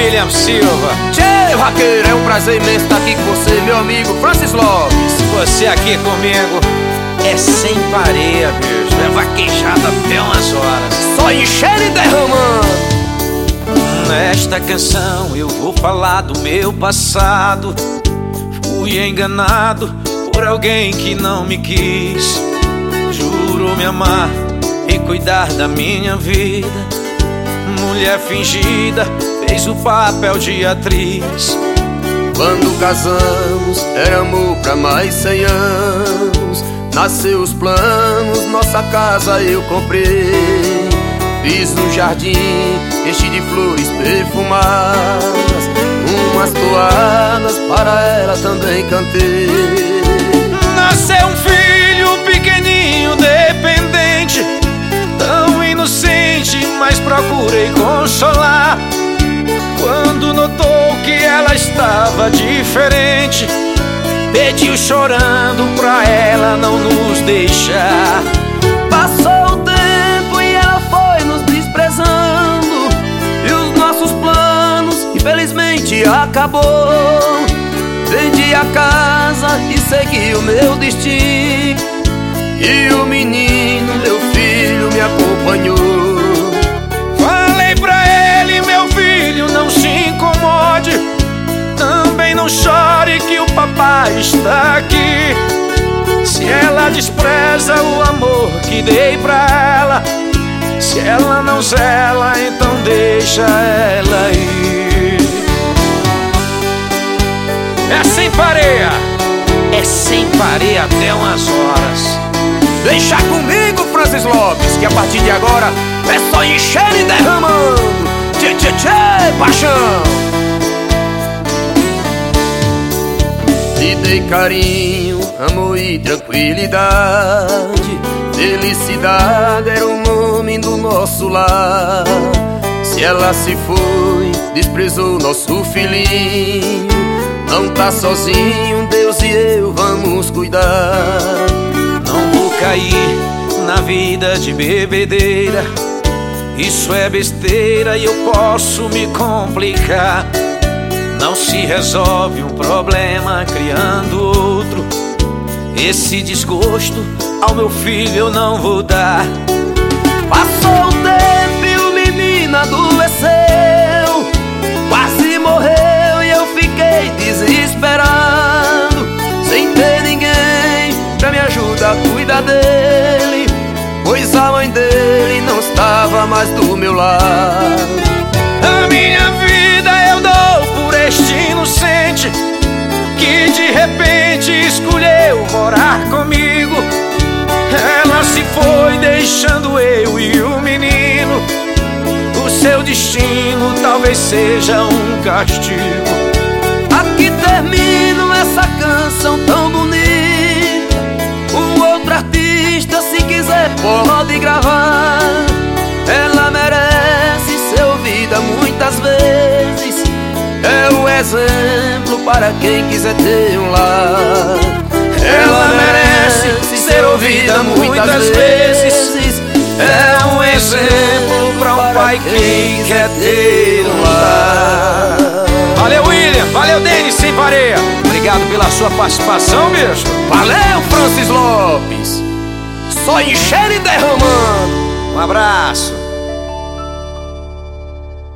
William Silva. Tchê, vaqueiro, é um prazer imenso estar aqui com você, meu amigo Francis Lopes. Você aqui comigo é sem pareia, bicho. É vaquejada até umas horas, só enchendo e derramando. Nesta canção eu vou falar do meu passado. Fui enganado por alguém que não me quis. Jurou me amar e cuidar da minha vida. Mulher fingida, fez o papel de atriz. Quando casamos, era amor pra mais 100 anos. Nasceu os planos, nossa casa eu comprei. Fiz um jardim, enchi de flores perfumadas. Umas toadas para ela também cantei. Nasceu um filho pequenininho, dependente, tão inocente, mas procurei consolar. Quando notou que ela estava diferente, pediu chorando pra ela não nos deixar. Passou o tempo e ela foi nos desprezando, e os nossos planos infelizmente acabou. Vendi a casa e segui o meu destino, e o menino, meu filho, me acompanhou. Falei pra ele: meu filho, não se incomode, também não chore que o papai está aqui. Se ela despreza o amor que dei pra ela, se ela não zela, então deixa ela ir. É sem pareia, é sem pareia até umas horas. Deixa comigo, Francis Lopes, que a partir de agora é só enchendo e derramando. Tchê, tchê, tchê, paixão. Te dei carinho, amor e tranquilidade. Felicidade era o nome do nosso lar. Se ela se foi, desprezou nosso filhinho, não tá sozinho, Deus e eu vamos cuidar. Não vou cair na vida de bebedeira, isso é besteira e eu posso me complicar. Não se resolve um problema criando outro. Esse desgosto ao meu filho eu não vou dar. Passou o tempo e o menino adoeceu, quase morreu e eu fiquei desesperado, sem ter ninguém pra me ajudar a cuidar dele, pois a mãe dele não estava mais do meu lado. A minha vida eu dou por este inocente que de repente escolheu morar comigo. Ela se foi deixando eu e o menino. O seu destino talvez seja um castigo. Aqui termino essa canção tão bonita. Um outro artista, se quiser, pode gravar. Ela merece ser ouvida muitas vezes. É o exemplo para quem quiser ter um lar. Ela merece ser ouvida muitas vezes. É um exemplo para um pai que quer ter um lar. Valeu, William. Valeu, Denis Sem Pareia. Obrigado pela sua participação, bicho. Valeu, Francis Lopes. Só enchendo e derramando. Um abraço.